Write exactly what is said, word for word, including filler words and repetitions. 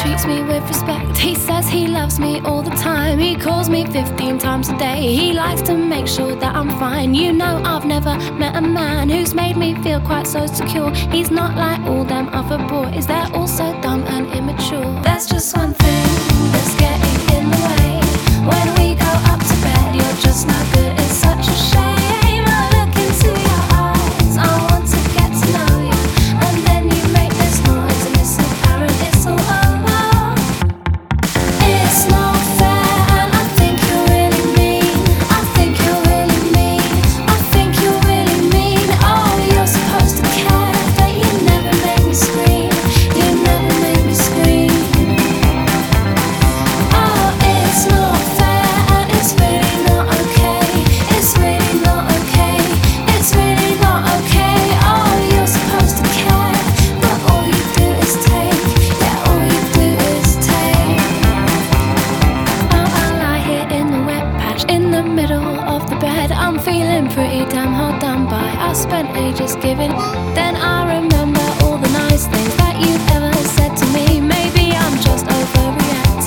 treats me with respect. He says he loves me all the time. He calls me fifteen times a day. He likes to make sure that I'm fine. You know, I've never met a man who's made me feel quite so secure. He's not like all them other boys, they're all so dumb and immature. There's just one thing that's getting in the way. When we go up to bed, you're just not good. It's such a shame. I look into your eyes, I want to get to know you, and then you make this noise and it's apparent it's all over. It's not fair and I think you're really mean. I think you're really mean. I think you're really mean. Oh, you're supposed to care, but you never make me scream. You never make me scream. Oh, it's not fair and it's really not okay. It's really not okay. It's really not okay. Oh, you're supposed to care, but all you do is take. Yeah, all you do is take. Oh, I lie here in the wet patch in the middle of the bed. I'm feeling pretty damn hard done by. I spent ages giving. Then I remember all the nice things that you've ever said to me. Maybe I'm just overreacting.